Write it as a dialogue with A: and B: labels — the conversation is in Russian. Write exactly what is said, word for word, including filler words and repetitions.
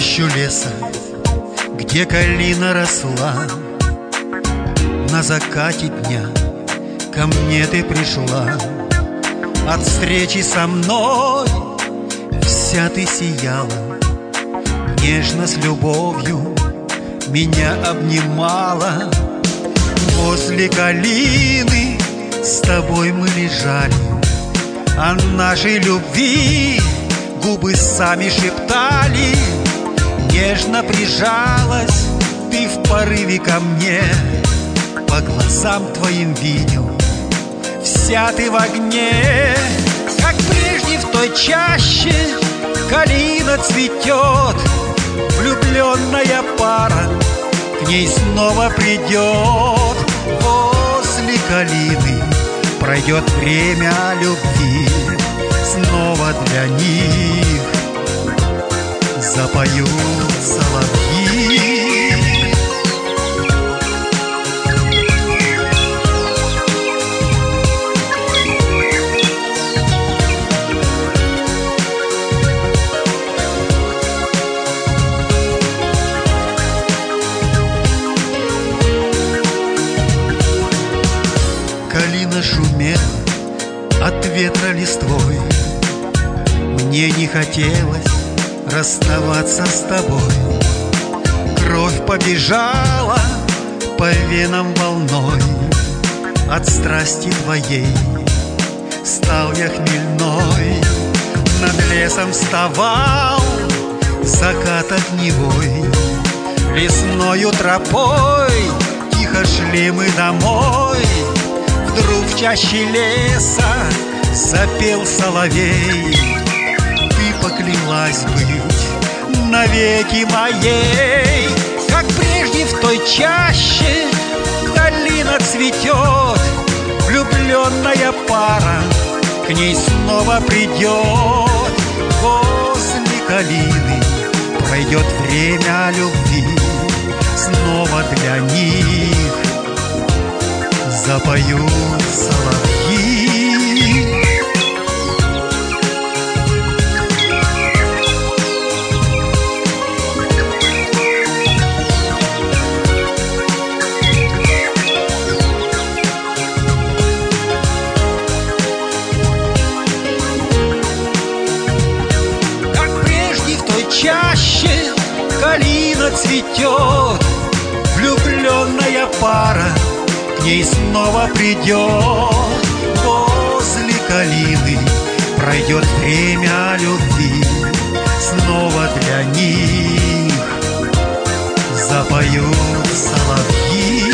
A: чащу леса, где калина росла. На закате дня ко мне ты пришла. От встречи со мной вся ты сияла, нежно с любовью меня обнимала. Возле калины с тобой мы лежали, о нашей любви губы сами шептали. Нежно прижалась ты в порыве ко мне, по глазам твоим видел, вся ты в огне. Как прежде в той чаще калина цветет, влюбленная пара к ней снова придет. Возле калины пройдет время любви, снова для них запоют соловьи. Калина шумела от ветра листвой, мне не хотелось расставаться с тобой. Кровь побежала по венам волной, от страсти твоей стал я хмельной. Над лесом вставал закат огневой, лесною тропой тихо шли мы домой. Вдруг в чаще леса запел соловей, ты поклялась быть навеки моей. Как прежде в той чаще калина цветет, влюбленная пара к ней снова придет. Возле калины пройдет время любви, снова для них запоют соловьи. Как прежде в той чаще калина цветет, влюбленная пара к ней снова придет. Возле калины пройдет время любви, снова для них запоют соловьи.